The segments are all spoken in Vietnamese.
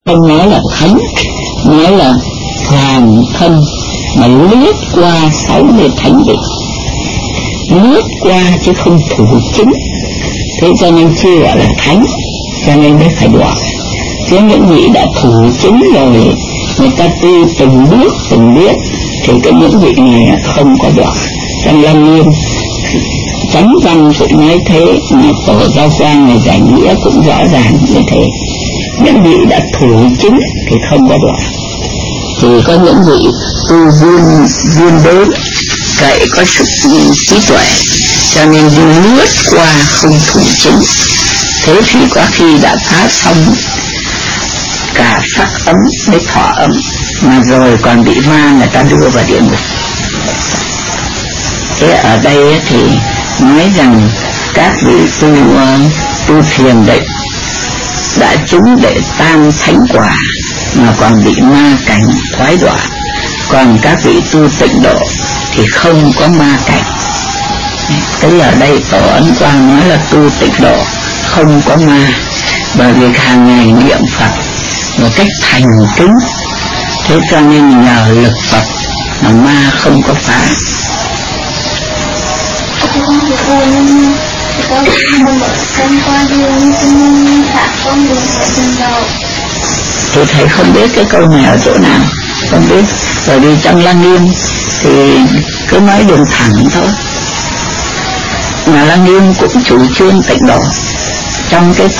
Không nói là thánh, nói là hoàn thân, mà lướt qua 60 thánh vị, lướt qua chứ không thủ chính. Thế cho nên chưa gọi là thánh, cho nên mới phải đọa. Chứ những vị đã thủ chính rồi, người ta tu từng bước thì cái những vị này không có đọa. Trong Lăng Nghiêm Chánh Văn cũng nói thế, mà Tổ Giao Quang này giải nghĩa cũng rõ ràng như thế. Những vị đã thủ chính thì không có đọa. Thì có những vị tu viên đến cậy có sự trí tuệ, cho nên lướt qua không thủ chính. Thế thì có khi đã phá xong cả sắc ấm với thọ ấm, mà rồi còn bị ma người ta đưa vào địa ngục. Thế ở đây thì nói rằng các vị tu thiền định đã chứng đệ tam thánh quả mà còn bị ma cảnh thoái đọa, còn các vị tu tịnh độ thì không có ma cảnh. Thế ở đây Tổ Ấn Quang nói là tu tịnh độ không có ma, bởi vì hàng ngày niệm Phật một cách thành kính, thế cho nên nhờ lực Phật mà ma không có phá. Tôi thấy không biết cái câu này ở chỗ nào, không biết, bởi vì trong Lăng Nghiêm thì cứ nói đường thẳng thôi. Mà Lăng Nghiêm cũng chủ trương tịnh độ. Trong cái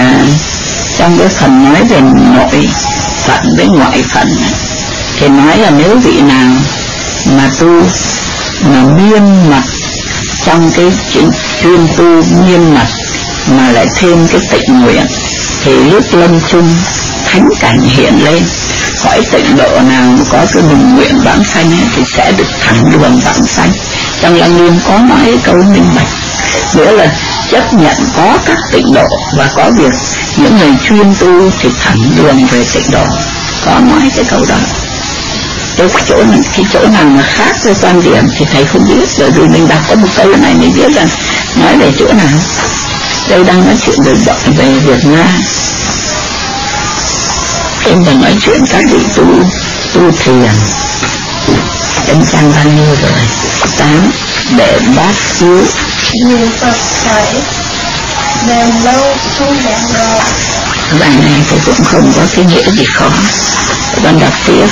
phần nói về nội phận với ngoại phận thì nói là nếu vị nào mà tu mà miên mật trong cái chuyên tu miên mật mà lại thêm cái tịnh nguyện thì lúc lâm chung thánh cảnh hiện lên. Cõi tịnh độ nào có cái bình nguyện vãng sanh thì sẽ được thẳng đường vãng sanh. Trong Lăng Nghiêm có nói cái câu minh bạch, nghĩa là chấp nhận có các tịnh độ và có việc những người chuyên tu thì thẳng đường về tịnh độ, có nói cái câu đó. Cái chỗ nào mà khác với quan điểm thì thầy không biết, bởi vì mình đọc có một câu này mình biết là nói về chỗ nào. Đây đang nói chuyện về Việt Nam, em đang nói chuyện các vị tu thiền. Em sang bao nhiêu rồi? 8. Để bát chiếu nhiều Phật phải đèn lâu không đèn đỏ. Bài này thì cũng không có cái nghĩa gì khó. Con đọc tiếp.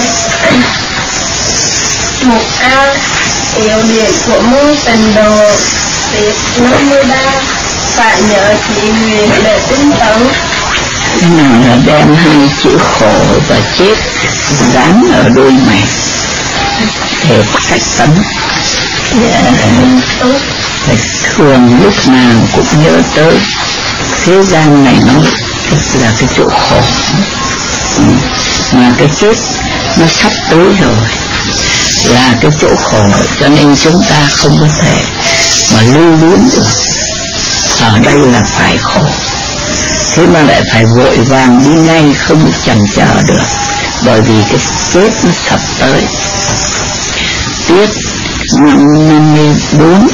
Mục A. Yếu điểm của môn tịnh độ. Tiếp 53. Phải nhớ chỉ nguyện để tinh tấn. Cái nào là đem 2 chữ khổ và chết dán ở đôi mày để cách tấn. Thường lúc nào cũng nhớ tới thế gian này nó là cái chỗ khổ, mà cái chết nó sắp tới rồi là cái chỗ khổ, cho nên chúng ta không có thể mà lưu luyến được. Ở đây là phải khổ, thế mà lại phải vội vàng đi ngay, không chần chờ được, bởi vì cái chết nó sắp tới. Tiếp 54.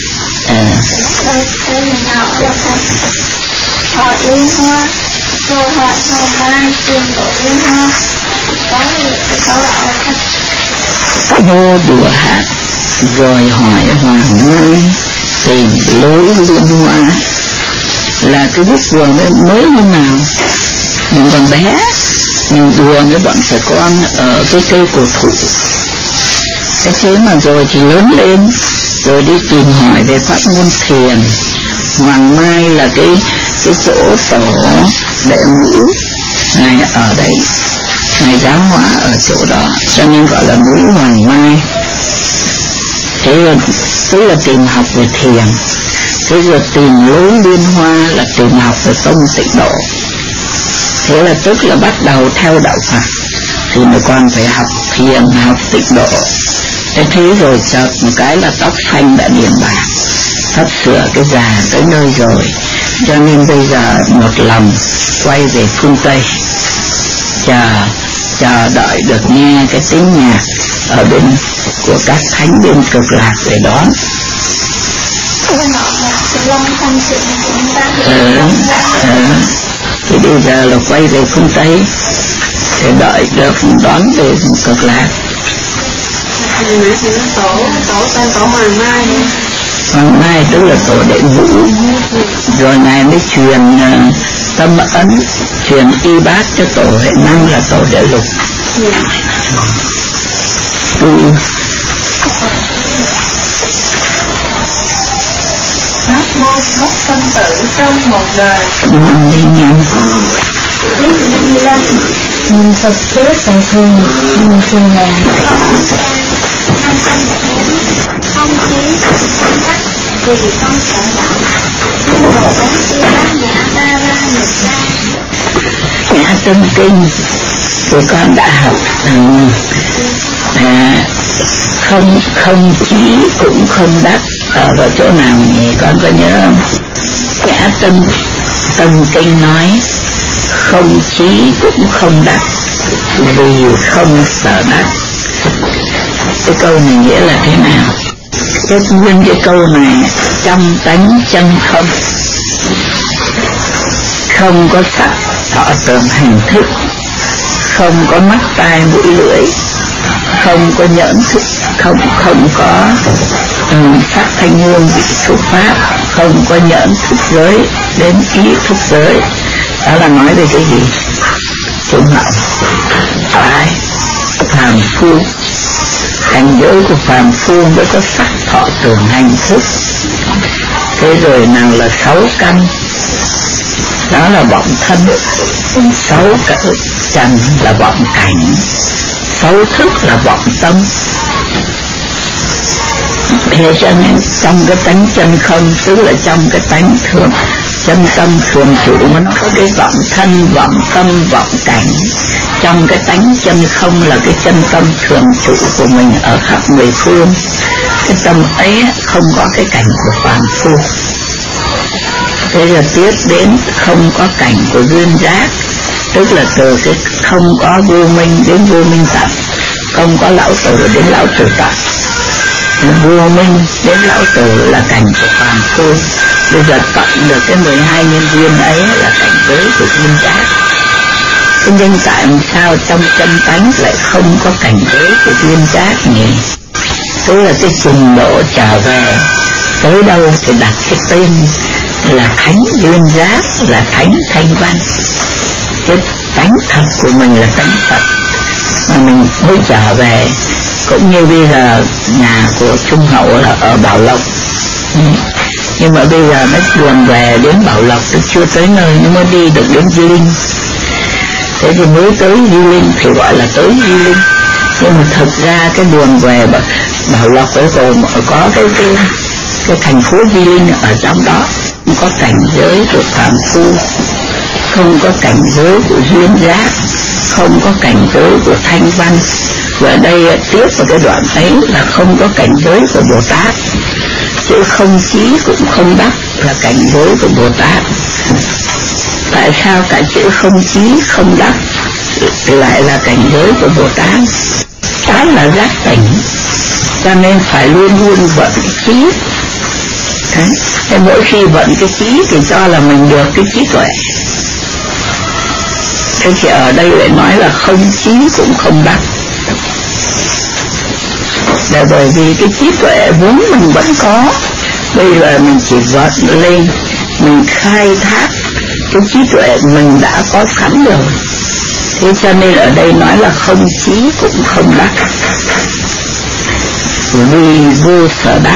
Họ liên hoa, rồi họ sau mai truyền tổ liên hoa, có là vô đùa hát, rồi hỏi hoàng ngai tìm lối liên hoa. Là cái bút đùa mới hôm nào mình còn bé, mình đùa với bọn trẻ con ở cái cây cổ thụ. Cái thế mà rồi thì lớn lên, rồi đi tìm hỏi về pháp môn thiền. Hoàng Mai là cái chỗ tổ đệ ngũ, Ngài ở đấy, Ngài giáo hóa ở chỗ đó, cho nên gọi là núi Hoàng Mai. Thế là tức là tìm học về thiền. Thế rồi tìm lối liên hoa là tìm học về tông tịnh độ. Thế là tức là bắt đầu theo đạo Phật thì mới còn phải học thiền, học tịnh độ. Thế rồi chợt một cái là tóc xanh đã điểm bạc, sắp sửa cái già tới nơi rồi, cho nên bây giờ một lòng quay về phương Tây, chờ đợi được nghe cái tiếng nhạc ở bên của các thánh bên Cực Lạc để đón. Thì bây giờ là quay về phương Tây để đợi được đón về Cực Lạc. Tổ Hoàng Mai. Hoàng Mai tức là tổ Đệ Vũ. Rồi ngài mới truyền tâm ấn, truyền y bát cho tổ Huệ Năng là tổ Đệ Lục. Pháp môn mất sinh tử trong một đời. Nhưng Phật chết tại thường, nhưng thường là không chí vì con sợ đạo. Nhưng đồ bóng kia bác nhã ta ra nhật ra. Nhã Tâm Kinh của con đã học không chí cũng không đắc ở vào chỗ nào nhỉ, con có nhớ không? Nhã Tâm Kinh nói không chí cũng không đắc vì không sợ đắc. Cái câu này nghĩa là thế nào? Cái nguyên cái câu này trong tánh chân không, không có sắc thọ tưởng hành thức, không có mắt tai mũi lưỡi, không có nhẫn thức, không có sắc thanh hương vị xúc pháp, không có nhẫn thức giới đến ý thức giới. Đó là nói về cái gì? Trung hậu, phải phàm phu. Cảnh giới của phàm phu mới có sắc thọ tưởng hành thức. Thế rồi nào là 6 căn, đó là vọng thân. 6 trần là vọng cảnh, 6 thức là vọng tâm. Thế cho nên trong cái tánh chân không, tức là trong cái tánh thường chân tâm thường trụ mà nó có cái vọng thân, vọng tâm, vọng cảnh. Trong cái tánh chân không là cái chân tâm thường trụ của mình ở khắp mười phương. Cái tâm ấy không có cái cảnh của phàm phu. Thế là tiếp đến không có cảnh của duyên giác, tức là từ cái không có vô minh đến vô minh tận, không có lão tử đến lão tử tận. Vô minh đến lão tử là cảnh của phàm phu. Bây giờ tận được cái 12 nhân duyên ấy là cảnh giới của duyên giác. Thế nhưng tại sao trong chân tánh lại không có cảnh giới của duyên giác nhỉ? Tức là cái trình độ trở về tới đâu thì đặt cái tên là thánh duyên giác, là thánh thanh văn. Cái tánh thật của mình là tánh Phật mà mình mới trở về. Cũng như bây giờ nhà của Trung Hậu là ở Bảo Lộc, nhưng mà bây giờ nó buồn về đến Bảo Lộc, nó chưa tới nơi, nó mới đi được đến Di Linh. Thế thì mới tới Di Linh thì gọi là tới Di Linh, nhưng mà thực ra cái buồn về Bảo Lộc ở gồm có cái thành phố Di Linh ở trong đó. Không có cảnh giới của phàm phu, không có cảnh giới của duyên giác, không có cảnh giới của thanh văn. Và đây tiếp vào cái đoạn ấy là không có cảnh giới của Bồ Tát. Chữ không chí cũng không đắc là cảnh giới của Bồ Tát. Tại sao cả chữ không chí không đắc lại là cảnh giới của Bồ Tát? Đó là giác tỉnh, cho nên phải luôn luôn vận cái trí. Thế mỗi khi vận cái trí thì cho là mình được cái trí tuệ. Thế thì ở đây lại nói là không chí cũng không đắc, là bởi vì cái trí tuệ vốn mình vẫn có. Bây giờ mình chỉ vận lên, mình khai thác cái trí tuệ mình đã có sẵn rồi. Thế cho nên ở đây nói là không chí cũng không đắc, vì vô sở đắc.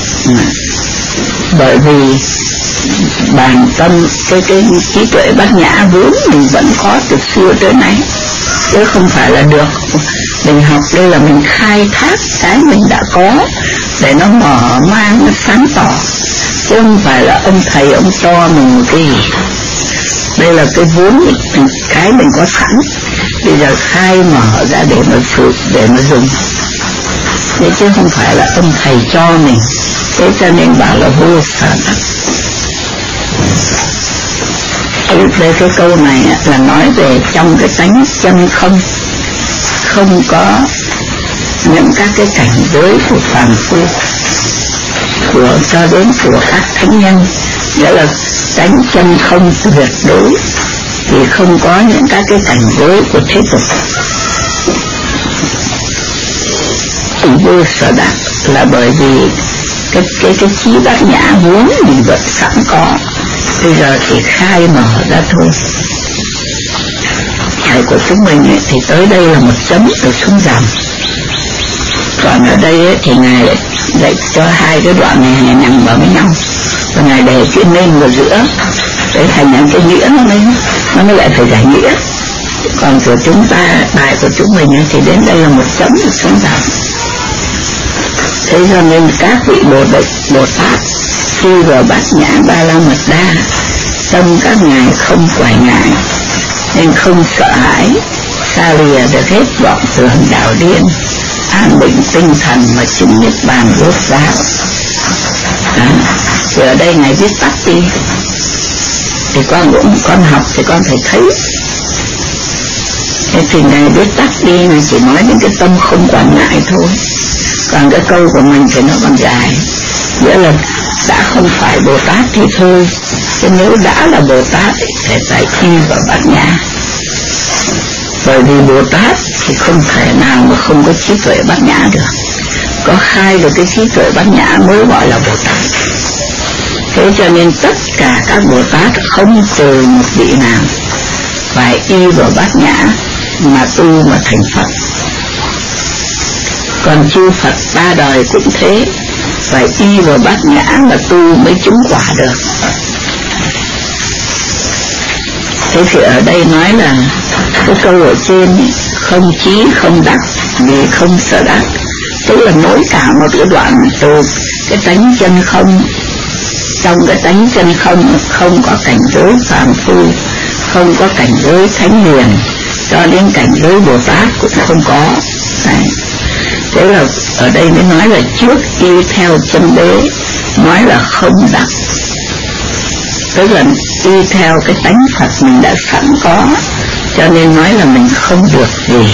Bởi vì bản tâm cái trí tuệ bát nhã vốn mình vẫn có từ xưa tới nay, chứ không phải là được. Mình học đây là mình khai thác cái mình đã có để nó mở mang, nó sáng tỏ, chứ không phải là ông thầy ông cho mình một cái gì. Đây là cái vốn cái mình có sẵn, bây giờ khai mở ra để mà dùng. Thế chứ không phải là ông thầy cho mình. Thế cho nên bảo là vô sở đắc. Đây cái câu này là nói về trong cái tánh chân không, không có những các cái cảnh giới của phàm phu, cho đến của các thánh nhân, nghĩa là tánh chân không tuyệt đối. thì không có những các cái cảnh giới của thế tục. Vô sở đắc là bởi vì cái trí bát nhã vốn mình vẫn sẵn có, bây giờ thì khai mở ra thôi. Thầy của chúng mình ấy, thì tới đây là một chấm rồi xuống dòng. Còn ở đây ấy, thì Ngài lại dạy cho hai cái đoạn này nằm vào với nhau, và Ngài để chữ nên vào giữa để thành những cái nghĩa nó mới lại phải giải nghĩa. Còn của chúng ta, bài của chúng mình ấy, thì đến đây là một chấm rồi xuống dòng. Thế cho nên các vị Bồ Tát khi vào bát nhã ba la mật đa, tâm các ngài không quải ngại nên không sợ hãi, xa lìa được hết vọng tưởng đạo điên, an định tinh thần mà chứng niết bàn rốt ráo. Thì ở đây ngài viết tắt đi, thì con học thì con phải thấy. Thế thì ngài viết tắt đi, ngài chỉ nói đến cái tâm không quản ngại thôi. Còn cái câu của mình thì nó còn dài, nghĩa là đã không phải Bồ Tát thì thôi, chứ nếu đã là Bồ Tát thì phải thi vào bát nhã. Bởi vì Bồ Tát thì không thể nào mà không có trí tuệ bát nhã được, có khai được cái trí tuệ bát nhã mới gọi là Bồ Tát. Thế cho nên tất cả các Bồ Tát không từ một vị nào phải y vào bát nhã mà tu mà thành Phật. Còn chư Phật ba đời cũng thế, phải y vào bát nhã mà tu mới chứng quả được. Thế thì ở đây nói là cái câu ở trên không chí không đắc vì không sở đắc, tức là nối cả một cái đoạn từ cái tánh chân không. Trong cái tánh chân không không có cảnh giới phàm phu, không có cảnh giới thánh hiền, cho đến cảnh giới Bồ Tát cũng không có. Đấy. Thế là ở đây mới nói là trước y theo chân đế, nói là không đắc, tức là y theo cái tánh Phật mình đã sẵn có, cho nên nói là mình không được gì.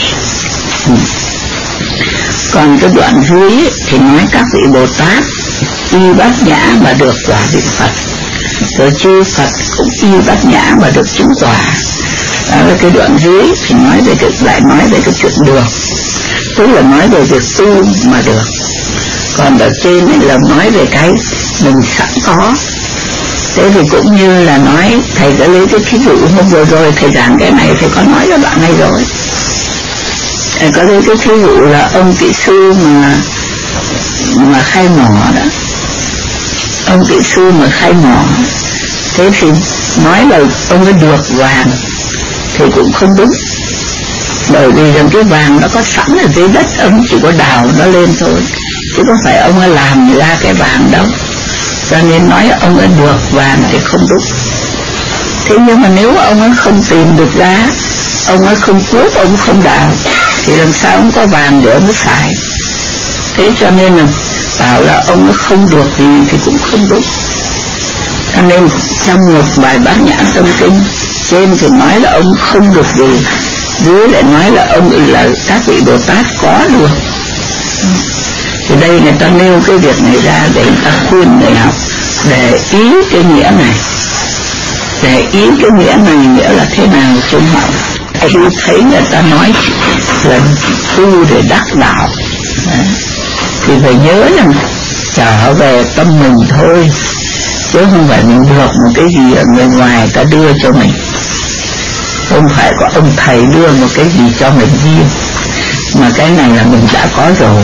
Còn cái đoạn dưới thì nói các vị Bồ Tát y bát nhã mà được quả vị Phật, rồi chư Phật cũng y bát nhã mà được chứng quả. Đó là cái đoạn dưới thì nói về lại nói về cái chuyện được, tức là nói về việc tu mà được. Còn ở trên này là nói về cái mình sẵn có. Thế thì cũng như là nói, thầy đã lấy cái thí dụ hôm vừa rồi thầy giảng cái này, thầy có nói cái đoạn này rồi. Thầy có lấy cái thí dụ là ông kỹ sư mà khai mỏ đó, ông kỹ sư mà khai mỏ, thế thì nói là ông ấy được vàng thì cũng không đúng, bởi vì rằng cái vàng nó có sẵn ở dưới đất, ông chỉ có đào nó lên thôi, chứ không phải ông ấy làm ra cái vàng đâu. Cho nên nói ông ấy được vàng thì không đúng. Thế nhưng mà nếu ông ấy không tìm được ra, ông ấy không cuốc, ông không đào, thì làm sao ông có vàng để ông ấy xài. Thế cho nên là bảo là ông ấy không được gì thì cũng không đúng. Cho nên trong một bài Bát Nhã Tâm Kinh trên thì nói là ông không được gì, dưới lại nói là ông là các vị Bồ Tát có được. Thì đây người ta nêu cái việc này ra để người ta khuyên người học để ý cái nghĩa này. Để ý cái nghĩa này nghĩa là thế nào chúng học. Khi thấy người ta nói là tu để đắc đạo, thì phải nhớ rằng trở về tâm mình thôi, chứ không phải mình được một cái gì ở người ngoài ta đưa cho mình. Không phải có ông thầy đưa một cái gì cho mình riêng, mà cái này là mình đã có rồi.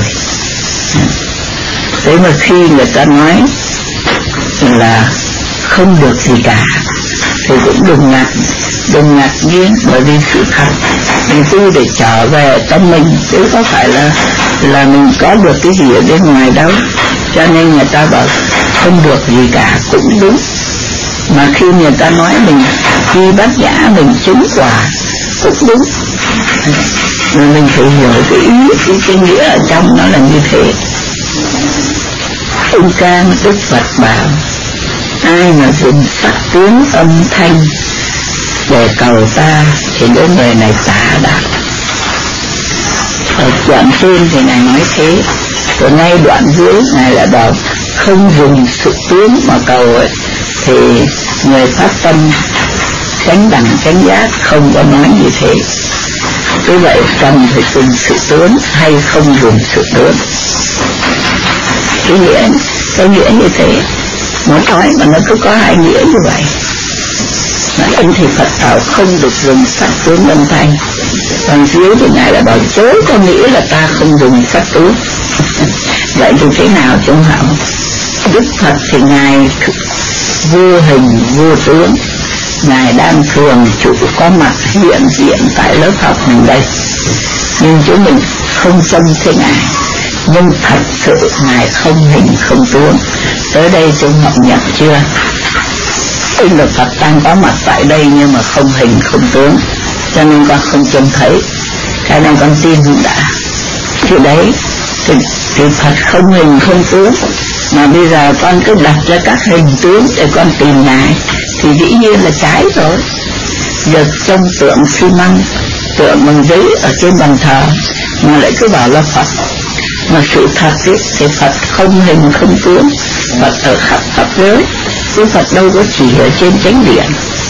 Thế mà khi người ta nói là không được gì cả thì cũng đừng ngạc nhiên, bởi vì sự thật mình tu để trở về tâm mình, chứ có phải là mình có được cái gì ở bên ngoài đâu. Cho nên người ta bảo không được gì cả cũng đúng. Mà khi người ta nói mình khi bát nhã mình chứng quả cũng đúng. Rồi mình phải hiểu cái nghĩa ở trong nó là như thế. Ông Can Đức Phật bảo ai mà dùng sắc tướng âm thanh để cầu ta thì đến người này tả đạo. Ở đoạn trên thì Ngài nói thế, rồi ngay đoạn dưới Ngài lại bảo không dùng sự tướng mà cầu ấy, thì người phát tâm chánh đẳng chánh giác không có nói như thế. Như vậy cần phải dùng sự tướng hay không dùng sự tướng? Cái nghĩa như thế. Nó nói mà nó cứ có hai nghĩa như vậy. Nói thì Phật bảo không được dùng sắc tướng âm thanh. Còn dưới thì Ngài là bảo chối có nghĩa là ta không dùng sắc tướng. Vậy thì thế nào chúng hảo? Đức Phật thì Ngài vô hình vô tướng, Ngài đang thường trụ có mặt hiện diện tại lớp học mình đây, nhưng chúng mình không trông thấy Ngài. Nhưng thật sự Ngài không hình không tướng. Tới đây chúng học nhận chưa? Tức là Phật đang có mặt tại đây nhưng mà không hình không tướng, cho nên con không trông thấy. Cái này con tin cũng đã. Thì đấy, thì Phật không hình không tướng, mà bây giờ con cứ đặt ra các hình tướng để con tìm Ngài thì dĩ nhiên là trái rồi. Giờ trong tượng xi măng, tượng bằng giấy ở trên bàn thờ mà lại cứ bảo là Phật. Mà sự thật ấy, thì Phật không hình không tướng, Phật ở khắp pháp giới, chứ Phật đâu có chỉ ở trên chánh điện.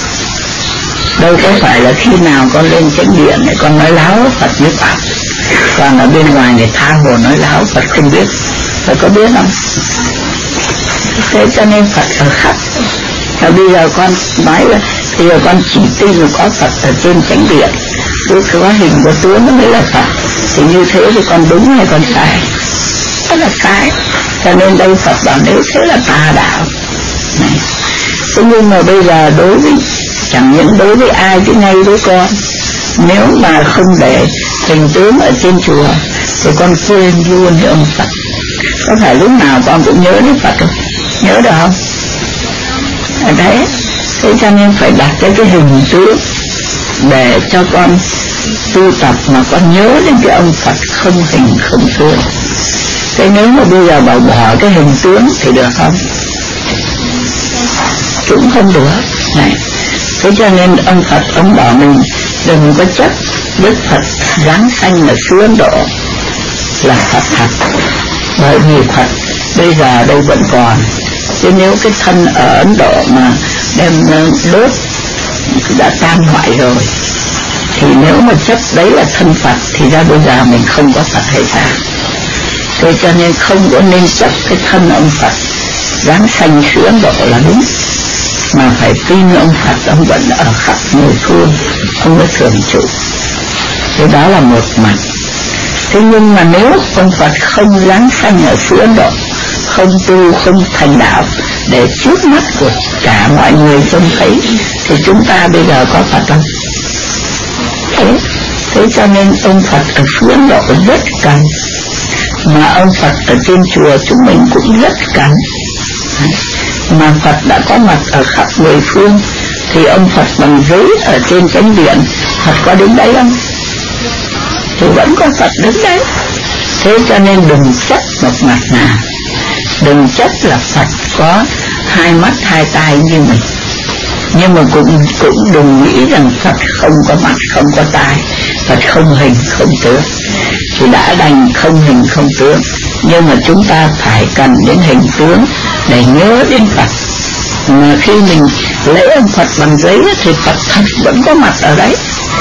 Đâu có phải là khi nào con lên chánh điện này con nói láo Phật biết Phật, còn ở bên ngoài này tha hồ nói láo Phật không biết. Phật có biết không? Thế cho nên Phật ở khắp. Và bây giờ con nói là bây giờ con chỉ tin là có Phật ở trên chánh điện, cứ có hình có tướng nó mới là Phật. Thì như thế thì con đúng hay con sai? Rất là sai. Cho nên đây Phật bảo nếu thế là tà đạo này. Thế nhưng mà bây giờ đối với chẳng những đối với ai chứ ngay với con, nếu mà không để hình tướng ở trên chùa thì con quên luôn với ông Phật. Có phải lúc nào con cũng nhớ đến Phật không? Nhớ được không? Ở đấy. Thế cho nên phải đặt cái hình tướng để cho con tu tập mà con nhớ đến cái ông Phật không hình không tướng. Thế nếu mà bây giờ bảo bỏ cái hình tướng thì được không? Cũng không được này. Thế cho nên ông Phật ông bảo mình đừng có chấp Đức Phật giáng sanh ở xứ Ấn Độ là Phật thật, bởi vì Phật bây giờ đây vẫn còn. Chứ nếu cái thân ở Ấn Độ mà đem đốt đã tan hoại rồi, thì nếu mà chấp đấy là thân Phật thì ra bây giờ mình không có Phật hay sao? Thế cho nên không có nên chấp cái thân ông Phật giáng sanh xứ Ấn Độ là đúng, mà phải tin ông Phật ông vẫn ở khắp mười phương, ông mới thường trụ. Thế đó là một mặt. Thế nhưng mà nếu ông Phật không giáng sanh ở xứ Ấn Độ, không tu không thành đạo để trước mắt của cả mọi người trông thấy, thì chúng ta bây giờ có Phật không? Thế cho nên ông Phật ở xứ Ấn Độ rất cần, mà ông Phật ở trên chùa chúng mình cũng rất cần. Mà Phật đã có mặt ở khắp mười phương, thì ông Phật bằng giấy ở trên chánh điện, Phật có đứng đấy không? Thì vẫn có Phật đứng đấy. Thế cho nên đừng chấp một mặt nào, đừng chấp là Phật có hai mắt hai tai như mình, nhưng mà cũng đừng nghĩ rằng Phật không có mắt không có tai, Phật không hình không tướng. Thì đã đành không hình không tướng, nhưng mà chúng ta phải cần đến hình tướng để nhớ đến Phật. Mà khi mình lễ ông Phật bằng giấy thì Phật thật vẫn có mặt ở đấy.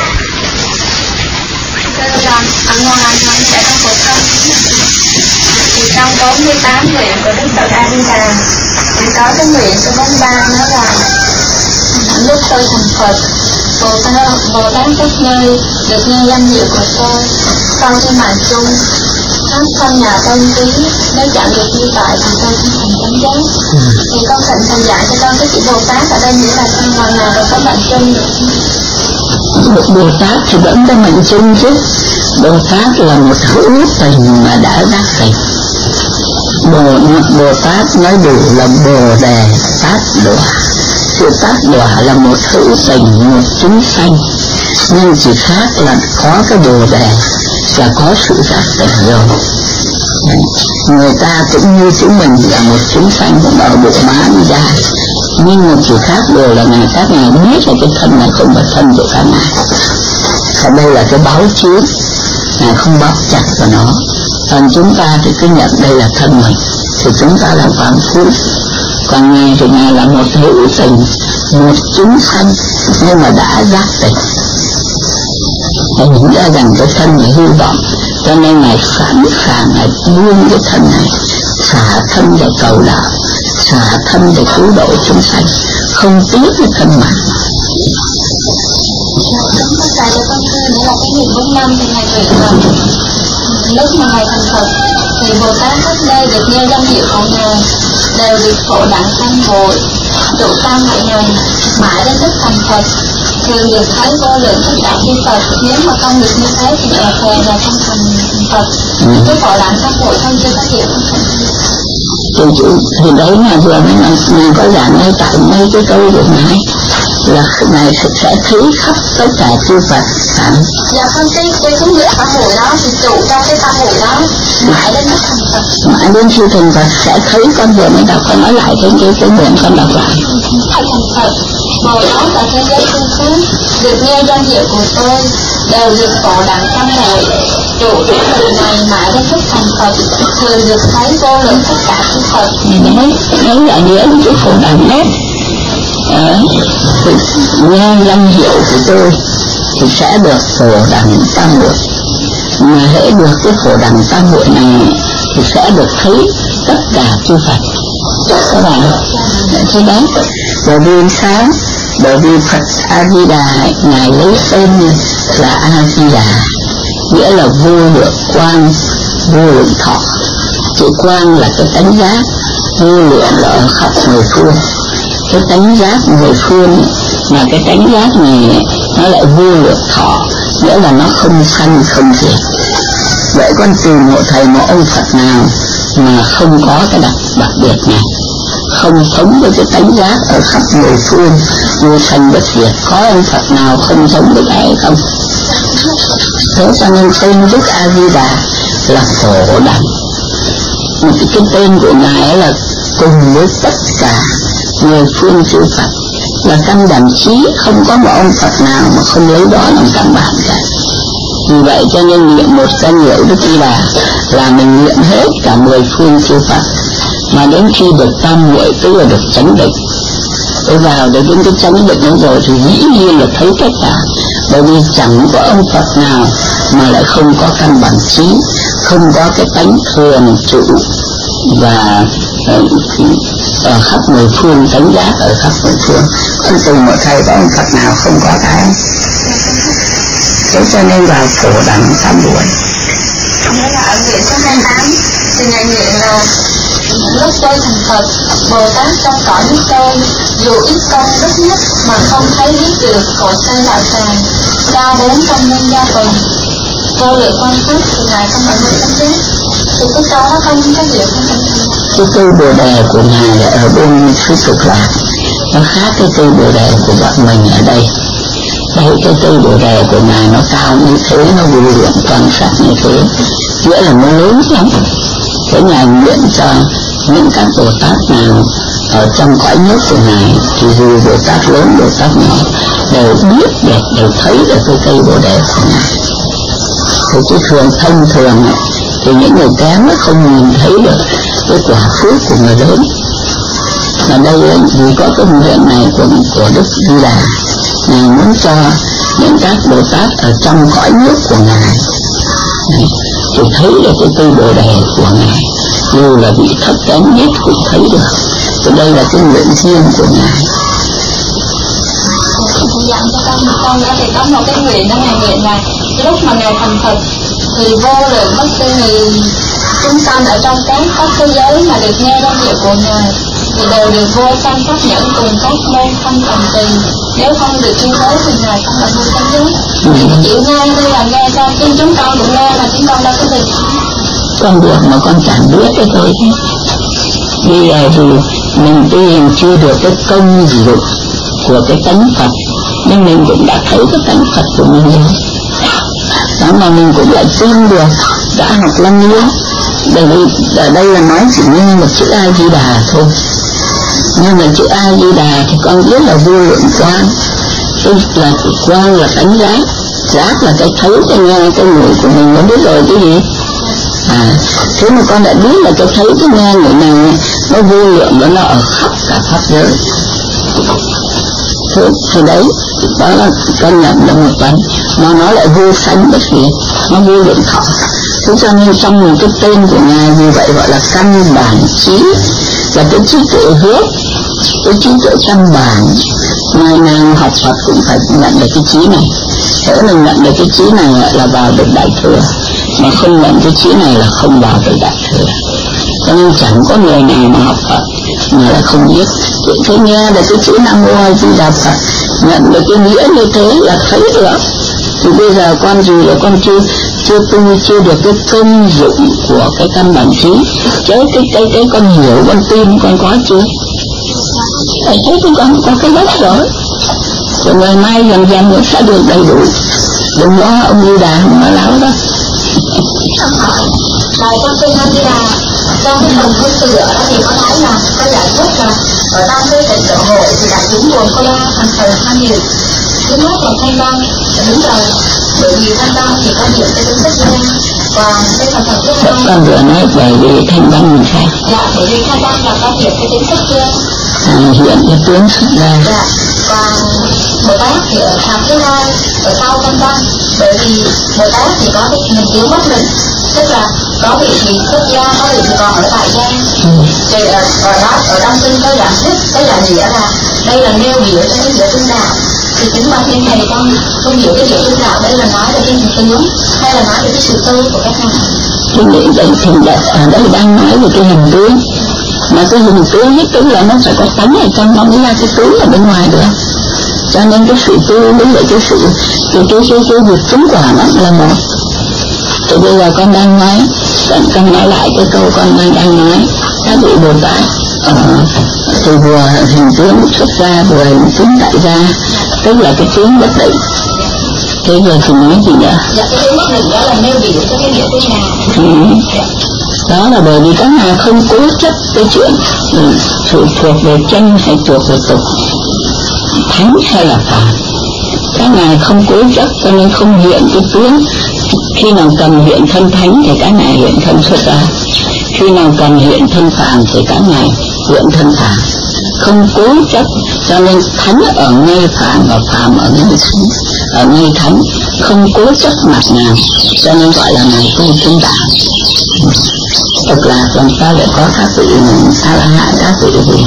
Thì trong 48 nguyện của Đức Phật A Di Đà thì có cái nguyện số 43 nó là lúc tôi thành Phật, Bồ Tát Thích Nơi được nghe danh hiệu của tôi, con trên mạng chung các thân nhà tôn quý, nếu chẳng được như vậy thì tôi không thành chánh giác. Thì con thỉnh giải cho con cái chữ Bồ Tát ở đây nghĩa là thân hoàn nào có mạng chung. Bồ Tát thì vẫn có mạng chung chứ. Bồ Tát là một hữu tình mà đã đắc thành. Bồ Tát nói đủ là Bồ Đề Tát Đọa. Sự Tát Đọa là một hữu tình, một chúng sanh, nhưng chỉ khác là có cái Bồ Đề là có sự giác tỉnh rồi. Người ta cũng như chúng mình là một chúng sanh cũng ở bộ má đi ra, nhưng mà chỉ khác điều là các ngài biết là cái thân này không phải thân của các ngài. Ở đây là cái báo chiếu, ngài không bóp chặt vào nó. Còn chúng ta thì cứ nhận đây là thân mình, thì chúng ta là phàm phu. Còn ngài thì ngài là một hữu tình, một chúng sanh, nhưng mà đã giác tỉnh. Ngài nhận ra rằng cái thân này hư vọng, cho nên Ngài sẵn sàng Ngài buông cái thân này, xả thân để cầu đạo, xả thân để cứu độ chúng sanh, không tiếc cái thân mạng. Đúng tất cả cho con thưa nữa là cái nghiệp 4 năm thì Ngài nguyện rằng lúc mà Ngài thành Phật thì Bồ Tát khắp nơi được nghe danh hiệu của Ngài đều được khổ đặng sanh hội trụ tâm của Ngài mãi đến lúc thành Phật thường được thấy vô lượng tất cả chư Phật. Nếu mà không được như thế thì là thề là không thành Phật. Cái khổ đặng sanh hội không chưa phát hiện thì đấy là vừa mới mình có giảng ngay tại mấy cái câu của Ngài là Ngài sẽ thấy khắp tất cả chư Phật sẵn. Dạ con tin tôi cũng được tâm hội đó thì trụ trong cái tâm hội đó mãi đến lúc thành Phật. Mãi đến khi thành Phật sẽ thấy. Con vừa mới đọc, con nói lại cái nguyện con đọc lại. Thầy thành Phật ngồi đó tại thế giới phương pháp được nghe danh hiệu của tôi đều được khổ đặng sanh hội trụ từ này mãi đến lúc thành Phật thường được thấy vô lượng tất cả chư Phật. Đấy là nghĩa cái khổ đặng đấy. Nghe danh hiệu của tôi thì sẽ được khổ đặng tam hội, mà hễ được cái khổ đặng tam hội này thì sẽ được thấy tất cả chư Phật. Các bạn thấy đấy. Bởi vì sao? Bởi vì Phật A Di Đà Ngài lấy tên là A Di Đà, nghĩa là vô lượng quang, vô lượng thọ. Chữ quang là cái tánh giác, vô lượng là ở khắp mười phương. Cái tánh giác mười phương mà cái tánh giác này nó lại vô lượng thọ, nghĩa là nó không sanh không diệt. Vậy con tìm một thầy một ông Phật nào mà không có cái đặc biệt này, không sống với cái tánh giác ở khắp mười phương vô sanh bất diệt? Có ông Phật nào không sống được ấy không? Thế cho nên tên Đức A Di Đà là khổ đặng. Cái tên của Ngài là cùng với tất cả mười phương chư Phật, là căn bản trí, không có một ông Phật nào mà không lấy đó làm căn bản cả. Vì vậy cho nên niệm một danh hiệu Đức Di Đà là mình niệm hết cả mười phương chư Phật, mà đến khi được tam muội tức là được chánh định. Tôi vào để đến cái chánh định đó rồi thì dĩ nhiên là thấy tất cả. Bởi vì chẳng có ông Phật nào mà lại không có căn bản trí, không có cái tánh thường trụ và ở khắp mười phương, tánh giác ở khắp mười phương. Con từng một thầy có ông Phật nào không có cái. Thế cho nên vào khổ đặng tam muội. Nghĩa là ở nguyện số 28 thì Ngài nguyện là lúc tôi thành Phật, Bồ Tát trong cõi nước tôi dù ít công đức nhất mà không thấy biết được khổ sanh đạo tràng, đau đớn trong nhân gia tùng, vô lượng quan sát thì Ngài không phải nuôi tâm giác. Thì cái câu nó không có gì không thành. Cái cây bồ đề của Ngài là ở bên xứ Cực Lạc, nó khác cái cây bồ đề của bọn mình ở đây. Đây cái cây bồ đề của Ngài nó cao như thế, nó vô lượng quan sát như thế, nghĩa là nó lớn lắm. Thế Ngài nguyện cho những các Bồ Tát nào ở trong cõi nước của Ngài, thì dù Bồ Tát lớn, Bồ Tát nhỏ, đều biết được, đều thấy được cái cây bồ đề của Ngài. Thì cái thường thông thường thì những người kém nó không nhìn thấy được cái quả phước của người lớn. Mà đây vì có cái nguyện này của Đức Di Đà, Ngài muốn cho những các Bồ Tát ở trong cõi nước của Ngài thì thấy được cái cây bồ đề của Ngài, dù là vị thấp kém nhất cũng thấy được. Thì đây là cái nguyện riêng của Ngài. Dặn cho con nữa thì có một cái nguyện đó, Ngài nguyện là lúc mà Ngài thành Phật thì vô lượng bất tư người chúng sanh ở trong các thế giới mà được nghe danh hiệu của Ngài thì đều được vô sanh pháp nhẫn cùng các môn không thành tỳ. Nếu không được như thế thì Ngài không là nuôi tâm giác. Chịu nghe đây là nghe cho chúng con cũng nghe mà chúng con đâu có được. Con được mà con chẳng biết cái thôi chứ. Bây giờ thì mình tuy chưa được cái công dụng của cái tánh Phật, nhưng mình cũng đã thấy cái tánh Phật của mình rồi. Đó mà mình cũng lại tin được, đã học Lăng Nghiêm. Bởi vì ở đây là nói chỉ nghe một chữ A Di Đà thôi. Nhưng mà chữ A Di Đà thì con biết là vô lượng quang. Tức là quang là tánh giác, giác là cái thấy, cái nghe, cái ngửi của mình. Nó biết rồi cái gì? Thế mà con đã biết là cái thấy, cái nghe người này nó vô lượng, nó ở khắp cả pháp giới. thì đấy, đó là công nhận là một vấn, mà nó lại vô sanh bất diệt, nó vô lượng thọ. Thế cho nên trong một cái tên của Ngài như vậy gọi là căn bản trí, là cái trí tuệ huyết, cái trí tuệ căn bản. Ngày nào học Phật cũng phải nhận được cái trí này. Nếu mình nhận được cái trí này là vào được Đại Thừa, mà không nhận cái trí này là không vào được Đại Thừa. Cho nên chẳng có người nào mà học Phật mà là không biết. Thế nghe được cái chữ Nam Mô A Di Đà Phật, nhận được cái nghĩa như thế là thấy được. Thì bây giờ con dù là con chưa tu, chưa được cái công dụng của cái căn bản trí, chứ cái con hiểu, con tin con có chưa? Thấy con có cái đất rồi. Rồi ngày mai dần dần nó sẽ được đầy đủ. Đừng nói ông Di Đà không nói láo đó. Rồi trong kinh A Di Đà, trong cái phần thứ tư thì có nói là có giải thích là ở trong cái tịnh độ hội thì đại chúng gồm có 3 thành phần tham dự. Thứ nhất là thanh văn, đúng rồi, bởi vì thanh văn thì có hiện cái tính chất ra. Còn cái thành phần thứ hai, con vừa nói bởi vì thanh văn mình sao? dạ, bởi vì thanh văn là có hiện cái tính chất ra. Hiện cái tướng xuất ra. Dạ, còn Bồ Tát thì ở hàng thứ hai, ở sau thanh văn, bởi vì Bồ Tát thì có cái hình chiếu bất định, tức là có vị thì xuất gia, có vị thì còn ở tại gia. Thì ở đó, ở trong kinh có giải thích, có giải nghĩa là đây là nêu biểu cho cái nghĩa trung đạo. Thì chính bản thân thầy không hiểu cái nghĩa trung đạo đây là nói về cái hình tướng hay là nói về cái sự tư của các ngài. Tôi nghĩ đây thì ở đây đang nói về cái hình tướng, mà cái hình tướng nhất tức là nó phải có tánh ở trong, nó mới ra cái tướng ở bên ngoài được. Cho nên cái sự tu với lại cái sự cái việc chứng quả nó là một. Thì bây giờ con đang nói, con nói lại cái câu con đang nói, các vị Bồ Tát thì vừa hình tướng xuất ra, vừa hình tướng tại gia, tức là cái tướng bất định. Thế giờ thì nói gì nữa? Dạ, cái tướng bất định đó là nêu biểu cho cái nghĩa thế nào. Đó là bởi vì các ngài không cố chấp cái chuyện phụ thuộc về chân hay thuộc về tục, thánh hay là phàm. Các ngài không cố chấp cho nên không hiện cái tướng. Khi nào cần hiện thân thánh thì các ngài hiện thân xuất ra, khi nào cần hiện thân phàm thì các ngài hiện thân phàm, không cố chấp. Cho nên thánh ở ngay phàm và phàm ở ngay thánh, ở ngay thánh, không cố chấp mặt nào, cho nên gọi là ngài tu chứng đạo. Tục lạc làm sao lại có các vị A La Hán, các vị gì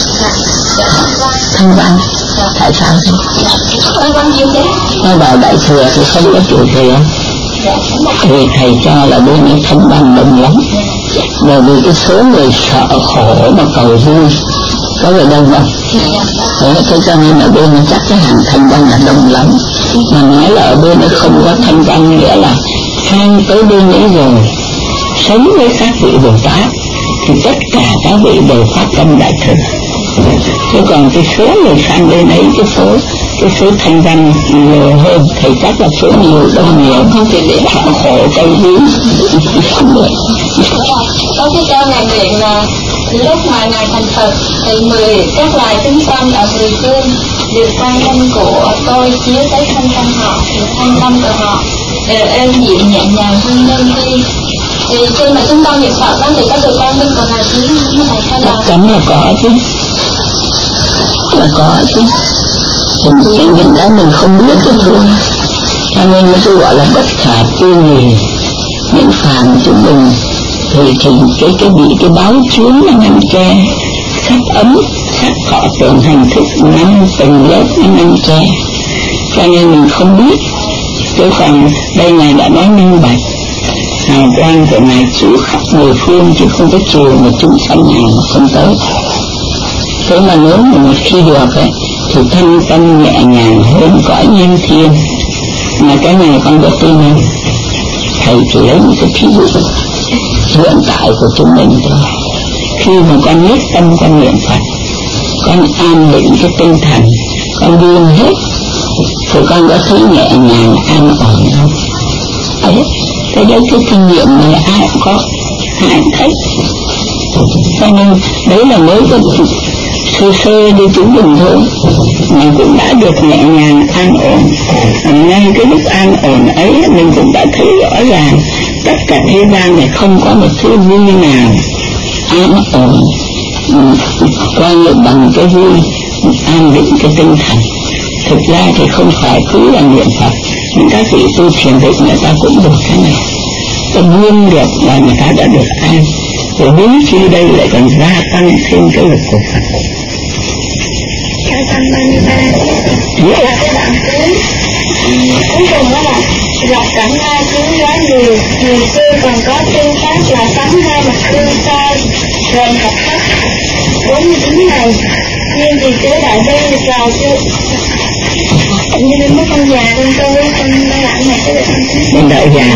Thanh Văn, tại sao thế? Thanh Văn như thế. Nói bảo Đại Thừa thì không có chủ thừa, thì thầy cho là bên ấy Thanh Văn đông lắm, bởi vì cái số người sợ khổ mà cầu vui có phải đông không? Thế cho nên ở bên chắc cái hàng Thanh Văn là đông lắm, mà nói là ở bên ấy không có Thanh Văn nghĩa là sang tới bên ấy rồi sống với các vị Bồ Tát thì tất cả các vị đều phát tâm Đại Thừa. Chứ còn cái số người sang bên ấy, cái số Thanh Văn nhiều hơn, thầy chắc là số nhiều đông nhiều, không thể để họ khổ cây vui không được. Có cái câu này nguyện là lúc mà ngài thành Phật thì các loài chúng sanh ở 10 phương được quan tâm của tôi chiếu tới thanh tâm họ, thì thanh tâm của họ đều êm dịu nhẹ nhàng hơn nhân khi. Thì khi mà chúng ta niệm Phật đó thì có được quan tâm của ngài chiếu như này hay là? Chắc chắn là có chứ, là có chứ. Thì mình đó mình không biết cái thôi, cho nên nó gọi là bất khả tư nghì. Những phàm chúng mình thì cái báo chướng nó ngăn che, sắc ấm, sắc thọ tưởng hành thức năm từng lớp nó ngăn che, cho nên mình không biết. Chứ còn đây ngài đã nói minh bạch, hào quang của ngài chiếu khắp 10 phương chứ không có trừ một chúng sanh nào mà không tới. Thế mà nếu mà một khi được ấy, thì thân tâm nhẹ nhàng hơn cõi nhân thiên. Mà cái này con có tin không? Thầy chỉ lấy một cái thí dụ hiện tại của chúng mình thôi. Khi mà con nhất tâm con niệm Phật, con an định cái tinh thần, con buông hết, thì con có thấy nhẹ nhàng an ổn không? Ấy, cái đấy cái kinh nghiệm này ai cũng có, ai cũng thấy. Cho nên đấy là mới có sơ đi chúng mình thôi, mà cũng đã được nhẹ nhàng an ổn. Ngay cái lúc an ổn ấy mình cũng đã thấy rõ ràng tất cả thế gian này không có một thứ vui nào an ổn qua như bằng cái vui an định cái tinh thần. Thực ra thì không phải cứ là niệm Phật, những các vị tu thiền định người ta cũng được cái này, ta buông được là người ta đã được an. Rồi huống chi đây lại còn gia tăng thêm cái lực của Phật. 233 là cái đoạn cuối cùng đó là lập cảnh A kiến quá nhiều, người xưa còn có phương pháp là sắm hai mặt gương soi gồm hợp thất 49 ngày, nhưng vì chứa đại bi vào chưa như nên mất con già con tôi con nói lại này cái được con đợi già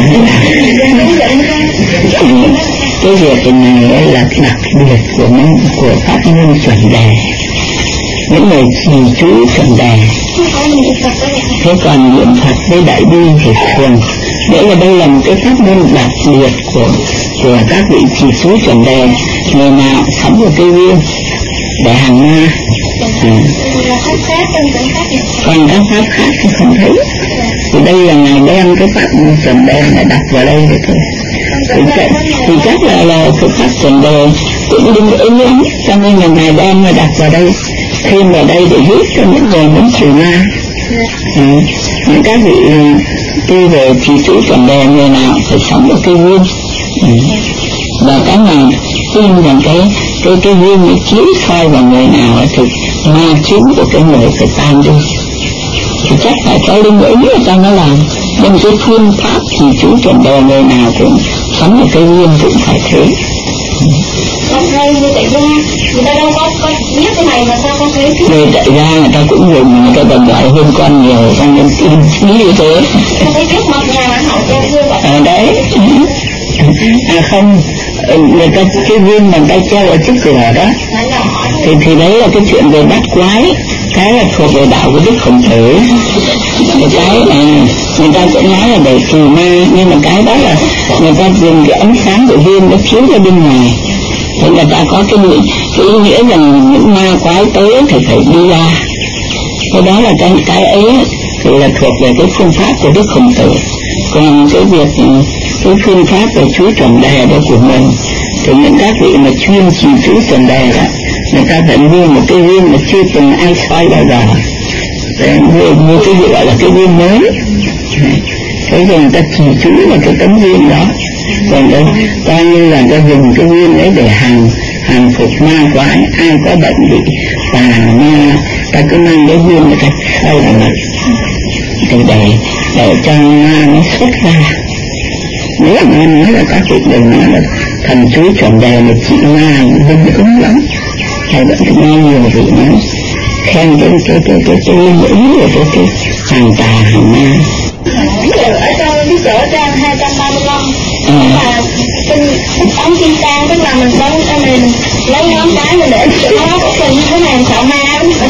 cái việc này là đặc biệt của pháp môn chuẩn đề, những người trì chú chuẩn đề. Thế còn niệm Phật với đại bi thì thường, nghĩa là đây là một cái pháp môn đặc biệt của các vị trì chú chuẩn đề. Người nào sống một cái duyên để hàng ma, còn các pháp khác thì không thấy. Thì đây là ngài đem cái pháp chuẩn đề này đặt vào đây rồi thôi. Thì chắc là cái pháp chuẩn đề cũng đừng ứng lắm, cho nên là ngài đem mà đặt vào đây, thêm vào đây để giúp cho những người muốn trừ ma. Những các vị tu về trì chú chuẩn đề, người nào phải sống được cái duyên, và cái này tin rằng cái duyên nó chiếu soi vào người nào thì ma chính của cái người phải tan đi. Thì chắc phải có linh ứng ở trong nó làm, nhưng cái phương pháp trì chú chuẩn đề người nào cũng sống được cái duyên cũng phải thế. Như tại gia người ta đâu có biết cái này mà sao không thấy. Người tại gia người ta cũng dùng, người ta còn gọi hơn con nhiều, con nên tin như thế. Không thấy biết mặt nhà họ cho chưa vậy. Đấy. Không, người ta cái viên mà ta treo ở trước cửa đó, thì đấy là cái chuyện về bắt quái, cái là thuộc về đạo của Đức Khổng Tử. Cái người ta cũng nói là để trừ ma, nhưng mà cái đó là người ta dùng cái ánh sáng của viên nó chiếu ra bên ngoài, thì người ta có cái ý nghĩa rằng những ma quái tới thì phải đi ra. Cái đó là cái ấy thì là thuộc về cái phương pháp của Đức Khổng Tử. Còn cái việc cái phương pháp về chú chuẩn đề đó của mình thì những các vị mà chuyên trì chú chuẩn đề đó, người ta phải mua một cái viên mà chưa từng ai soi bao giờ, mua cái gì gọi là cái viên mới. Thế rồi người ta trì chú vào cái tấm viên đó, còn đó coi như là ta dùng cái viên ấy để hàng phục ma quái. Ai có bệnh bị tà ma, ta cứ mang cái viên người ta soi vào mặt, thì để cho ma nó xuất ra. Nếu mà nói là các vị đừng nói là thần chú chuẩn đề là chị ma linh ứng lắm, hay vẫn có bao nhiêu vị nói khen cái linh ứng của cái hàng tà hàng ma. Ở trong cái chỗ trang 235 là ống kim trang, tức là mình lấy ngón cái mình để chỗ nó có hình cái này sợ ma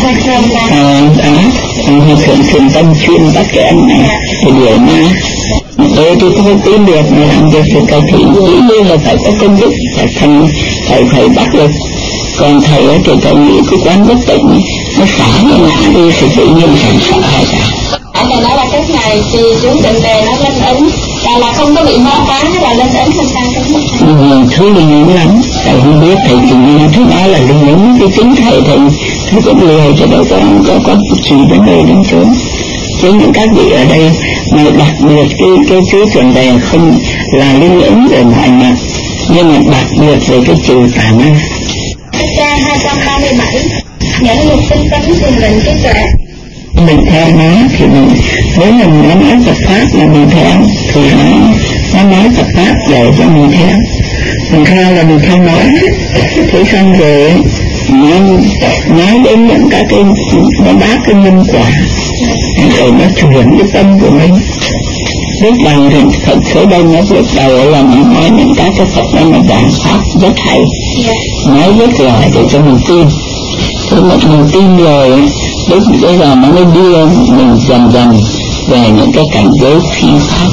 thường tâm chuyên bắt cái anh này thì đuổi ma. Tôi không tin được mà làm việc thì cầu thị dĩ nhiên là phải có công đức, phải bắt được. Còn thầy ấy thì thầy nghĩ cái quán bất tịnh nó xả nó ngã đi thì tự nhiên phải sợ hay cả. Thầy nói là cái ngày thì chú định đề nó linh ứng là không có bị ma quái, hay là linh ứng hay sao không? Nhiều thứ linh ứng lắm, thầy không biết. Thầy chỉ nghe thứ nói là linh ứng, cái chính thầy cũng lười cho đâu có chỉ đến nơi đến chốn. Chứ những các vị ở đây mà đặc biệt cái chú chuẩn đề không là linh ứng về mọi mặt, nhưng mà đặc biệt về cái trừ tà ma. Trang 237 những luật tinh tấn thiền định trí tuệ. Mình theo nó thì nếu mà nó nói Phật pháp là mình theo, thì nó nói Phật pháp để cho mình theo là mình theo nói. Thế xong rồi nó nói đến những các cái nó bác cái nhân quả, rồi nó chuyển cái tâm của mình. Lúc đầu thì Phật số đông lúc đầu là nó nói những các cái Phật đó là giảng pháp rất hay, nói rất giỏi để cho mình tin. Thế mà mình tin rồi, lúc bây giờ nó mới đưa mình dần dần về những cái cảnh giới phi pháp.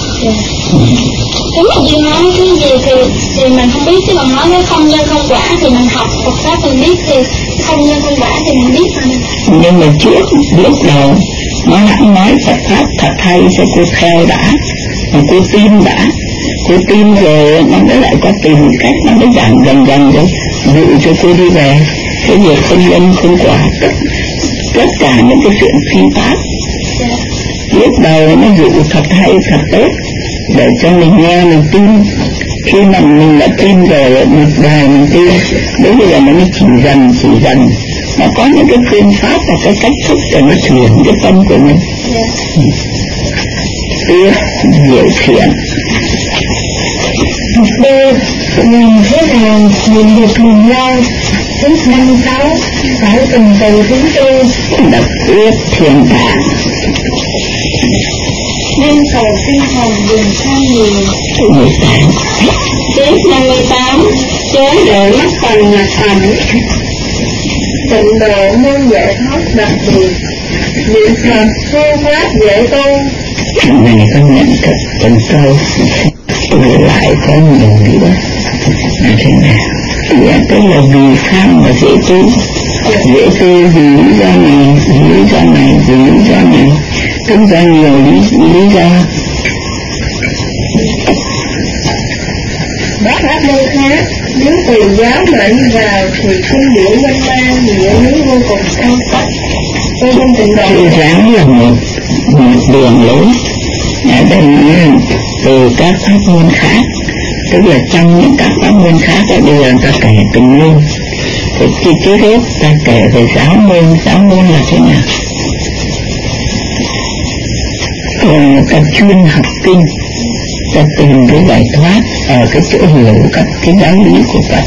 Nếu mà như nói cái gì thì mình không biết, chứ còn nói cái không nhân không quả thì mình học Phật pháp mình biết, thì không nhân không quả thì mình biết mà. Nhưng mà trước lúc đầu nó hẳn nói Phật pháp thật hay cho cô theo đã, mà cô tin đã, cô tin rồi nó mới lại có tìm cách, nó mới giảng dần dần rồi dụ cho cô đi về cái việc không nhân không quả. tất cả những cái chuyện phi pháp. Lúc đầu nó dụ thật hay thật tốt để cho mình nghe mình tin. Khi mà mình đã tin rồi một đời mình tin, đến bây giờ nó mới chỉ dần nó có những cái phương pháp và cái cách thức để nó chuyển cái tâm của mình. Tiếp diệu thiện. B. Nhìn thế nào nhìn được niềm lo. Thứ 56 phải từng từ thứ tư. Đọc tiếp thiền tạng. Nên cầu tinh thần đừng sai nhiều. 18. Tiếp 58 chớ để mất phần nhạc ẩm. Tịnh độ môn giải thoát đặc biệt. Niệm Phật phương pháp dễ tu. Thằng này có nhận thức từng câu lại có nhiều nữa là thế nào? Dạ, tức là vì sao mà dễ tu vì lý do này, vì lý do này, vì lý do này, tức ra nhiều lý do. Bác pháp môn khác, nếu từ giáo mệnh vào thì không hiểu mênh mang, nghĩa lý vô cùng sâu sắc. Tôi không trình độ. Thư giãn là một đường lối. Ở đây từ các pháp môn khác, tức là trong những các pháp môn khác ở bây giờ ta kể từng môn. Thì trước hết ta kể về giáo môn là thế nào. Còn ta chuyên học kinh, ta tìm cái giải thoát ở cái chỗ hiểu các cái giáo lý của Phật.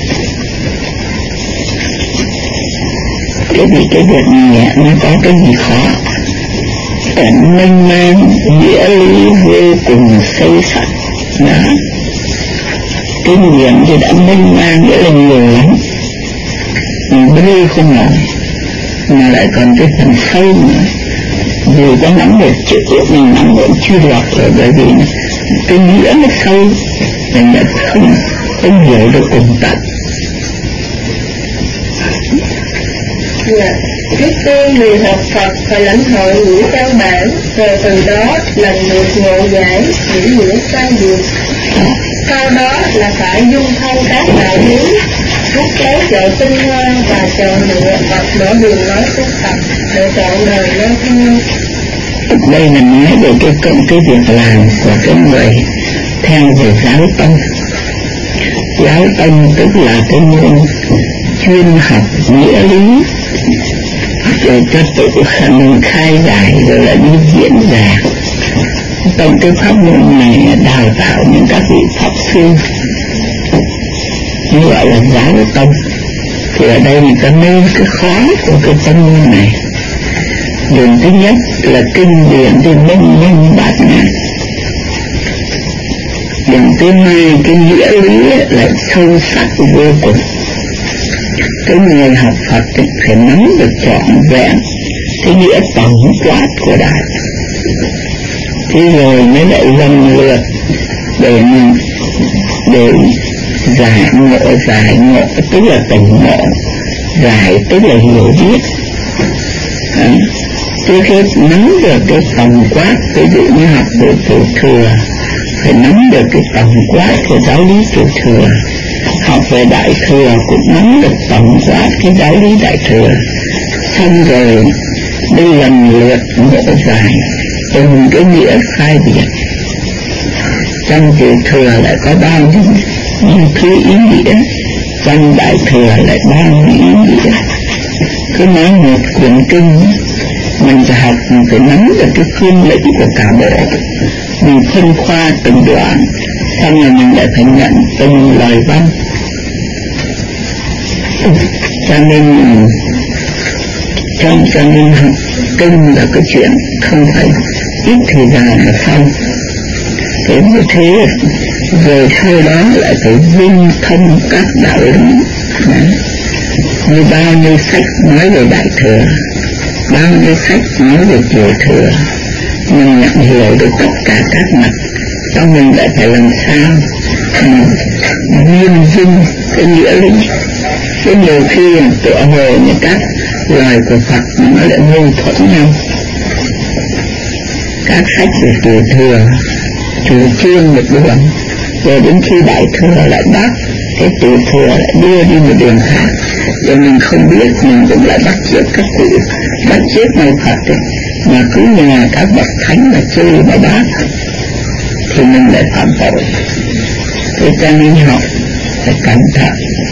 Cái việc này nó có cái gì khó? Tận mênh mang nghĩa lý vô cùng sâu sắc đó. Kinh nghiệm thì đã mênh mang nghĩa là nhiều lắm, mình bơi không nổi, mà lại còn cái phần sâu nữa. Dù có nắm được chữ mình nắm vẫn chưa lọt rồi, bởi vì cái nghĩa nó sâu mình đã không hiểu được cùng tận. Trước tiên người học Phật phải lãnh hội nghĩa căn bản, rồi từ đó lần lượt ngộ giải những nghĩa sai biệt. Sau đó là phải dung thông các đạo lý, rút kéo chợ tinh hoa và chọn lựa Phật mở đường nói của Phật để chọn đời nói theo. Đây là nói về cái việc làm của cái người theo về giáo tông. Giáo tông tức là cái môn chuyên học nghĩa lý để cho tự mình khai giải rồi là đi diễn giảng. Trong cái pháp môn này đào tạo những các vị pháp sư như gọi là giáo tông. Thì ở đây mình có nêu cái khó của cái pháp môn này. Điểm thứ nhất là kinh điển thì mênh bát ngát. Điểm thứ hai cái nghĩa lý lại sâu sắc vô cùng. Cái người học Phật phải nắm được trọn vẹn cái nghĩa tổng quát của Đạo. Thế rồi mới lại lần lượt để giải ngộ tức là tỉnh ngộ, giải tức là hiểu biết. Trước hết nắm được cái tổng quát, ví dụ như học về Tiểu Thừa phải nắm được cái tổng quát của giáo lý Tiểu Thừa, học về Đại Thừa cũng nắm được tổng quát cái giáo lý Đại Thừa. Xong rồi đi lần lượt ngộ giải từng cái nghĩa khai biệt. Trong Tiểu Thừa lại có bao nhiêu thứ ý nghĩa, trong Đại Thừa lại bao nhiêu ý nghĩa. Cứ nói một quyển kinh mình phải học, mình phải nắm được cái khuôn lĩnh của cả bộ, mình phân khoa từng đoạn, xong rồi mình lại phải nhận từng lời văn. Cho nên học kinh là cái chuyện không phải ít thời gian mà xong. Thế như thế rồi sau đó lại phải dung thông các đạo lý. Như bao nhiêu sách nói về Đại Thừa, bao nhiêu sách nói về Tiểu Thừa, mình nhận hiểu được tất cả các mặt. Xong mình lại phải làm sao nghiêm dung cái nghĩa lý. Cái nhiều khi tựa hồ như các lời của Phật nó lại mâu thuẫn nhau. Các sách của Tiểu Thừa chủ trương một đường, rồi đến khi Đại Thừa lại bắt cái Tiểu Thừa lại đưa đi một đường khác, rồi mình không biết, mình cũng lại bắt chước các cụ bắt chước người Phật ấy, mà cứ nhà các bậc thánh mà chê mà bác thì mình lại phạm tội. Thế cho nên học phải cẩn thận,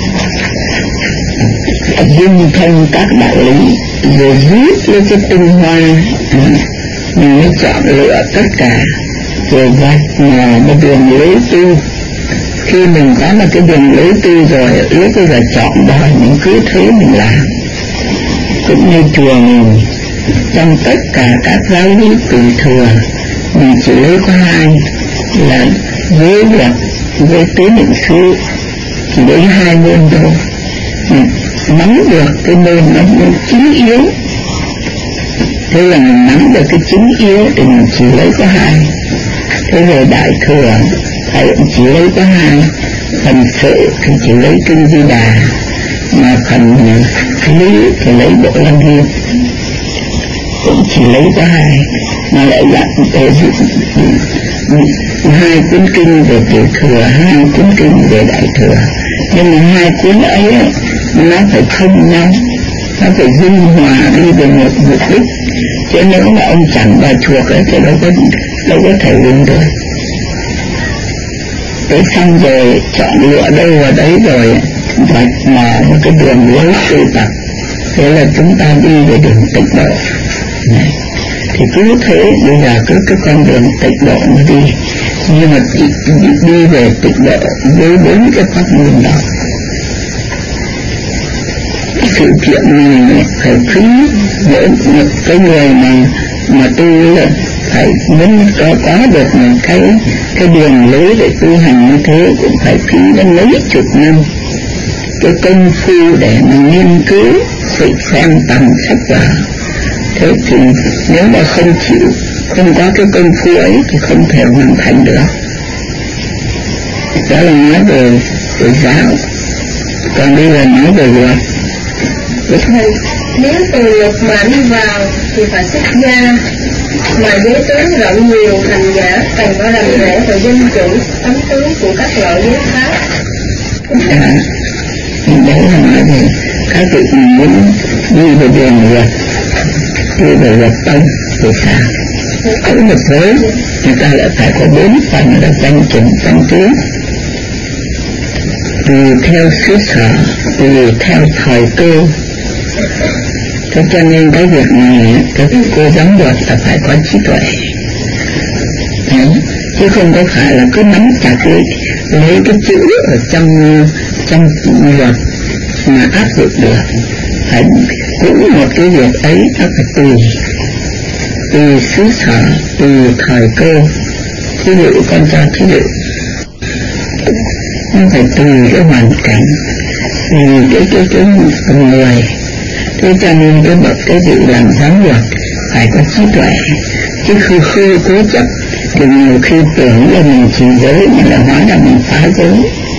dung thông các đạo lý, rồi viết lên cái tinh hoa, mình mới chọn lựa tất cả, rồi vạch mà một đường lối tu. Khi mình có một cái đường lối tu rồi, lúc bây giờ chọn đời mình cứ thế mình làm. Cũng như chùa mình, trong tất cả các giáo lý từ thừa, mình chỉ lấy có hai là giới luật với tế định sư, chỉ lấy hai môn thôi. Mình nắm được cái môn nó chính yếu, thế là mình nắm được cái chính yếu thì mình chỉ lấy có hai. Thế rồi đại thừa thầy cũng chỉ lấy có hai, phần sự thì chỉ lấy kinh Di Đà, mà phần lý thì lấy Bộ Lăng Nghiêm, cũng chỉ lấy có hai, mà lại dặn về hai cuốn kinh về tiểu thừa, hai cuốn kinh về đại thừa. Nhưng mà hai cuốn ấy nó phải thông nhau, nó phải dung hòa đi về một mục đích, chứ nếu mà ông chẳng bà chuộc ấy thì đâu có thể dùng được. Thế xong rồi chọn lựa đâu vào đấy rồi vạch mở một cái đường lối tu tập, thế là chúng ta đi về đường tịnh độ này. Thì cứ thế bây giờ cứ cái con đường tịnh độ mà đi, nhưng mà đi về tịnh độ với bốn cái pháp môn đó. Sự kiện này phải phí một cái người mà tu là phải muốn có được một cái đường lối để tu hành như thế cũng phải phí đến mấy chục năm cái công phu để mình nghiên cứu sự xem tầm sách vở. Thế thì nếu mà không chịu, không có cái công phu ấy thì không thể hoàn thành được. Đó là nói về giáo, còn bây giờ nói về luật. Thầy, nếu từ luật mà đi vào thì phải xuất gia, mà giới tướng rộng nhiều hành giả cần phải làm lễ và dân chủ tấm tướng của các loại giới khác. Đấy là nói về các vị muốn đi về đường luật, đi về luật tông thì sao? Có một giới người ta lại phải có 4 phần là danh chủng danh tướng, tùy theo xứ sở, tùy theo thời cơ. Thế cho nên cái việc này cái cô giáo luật là phải có trí tuệ. Đấy. Chứ không có phải là cứ nắm chặt lấy cái chữ ở trong luật mà áp dụng được. Phải cũng một cái việc ấy nó phải tùy xứ sở, tùy thời cơ. Thí dụ con cho thí dụ nó phải tùy cái hoàn cảnh, tùy cái người. Thế cho nên cái vị làm giáo luật phải có trí tuệ, chứ khi cố chấp thì nhiều khi tưởng là mình chỉ giới nhưng là hóa ra mình phá giới.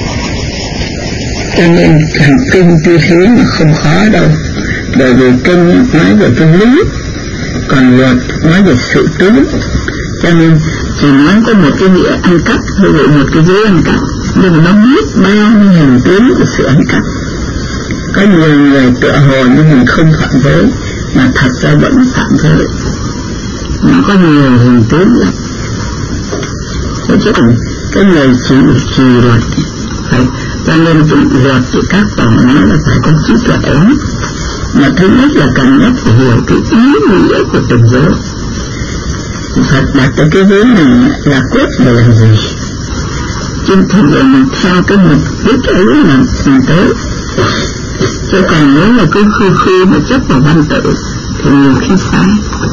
Cho nên hành kinh như thế mà không khó đâu, bởi vì kinh nói về cái lý, còn luật nói về sự tướng. Cho nên chỉ nói có một cái nghĩa ăn cắp, ví dụ một cái giới ăn cắp, nhưng mà nó biết bao nhiêu hình tướng của sự ăn cắp. Có nhiều người tựa hồ như mình không phạm giới mà thật ra vẫn phạm giới, nó có nhiều hình tướng lắm. Thế chứ cái người chỉ luật phải, cho nên luật thì các tổng nói là phải có trí tuệ lắm. Mà thứ nhất là cần nhất phải hiểu cái ý nghĩa của từng giới. Phật đặt tới cái giới này là cốt để làm gì, chứ thực sự mình theo cái mục đích ấy là mình tới. Chứ còn nếu là cứ khư mà chấp vào văn tự thì nhiều khi sai.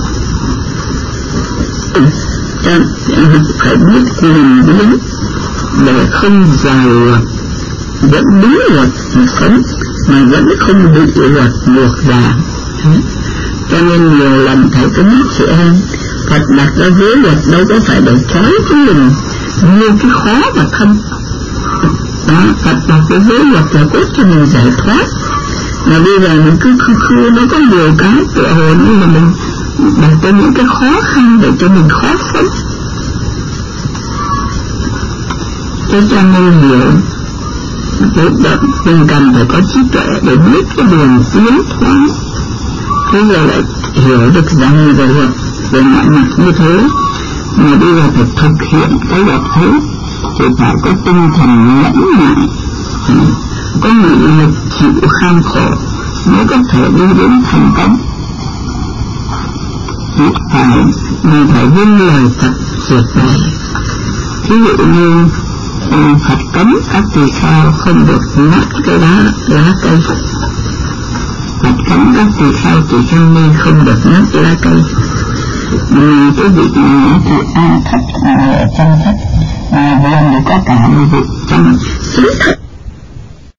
Phải biết quyền biến để không dài luật, vẫn đúng luật mà sống, mà vẫn không bị luật buộc ràng. Cho nên nhiều lần thầy có nhắc chị em, Phật đặt ra giới luật đâu có phải để trói chúng mình như cái khó mà thân. Đó, Phật đặt cái giới luật là cốt cho mình giải thoát. Mà bây giờ mình cứ nó có nhiều cái tựa hồ như là mình đặt cho những cái khó khăn để cho mình khó sống. Thế cho nên hiểu mình cần phải có trí tuệ để biết cái đường tiến thoát. Thế giờ lại hiểu được rằng về mọi mặt như thế, mà bây giờ phải thực hiện cái đẹp thế thì phải có tinh thần nhẫn nại, có nghị lực chịu kham khổ mới có thể đi đến thành công. Mình phải vâng lời Phật tuyệt vời. Ví dụ như Phật cấm các tỳ kheo không được ngắt cái lá cây. Phật cấm các tỳ kheo tỳ kheo ni không được ngắt lá cây. Cái vị này thì A Thất ở trong thất vườn thì có cả một vị trong xứ thất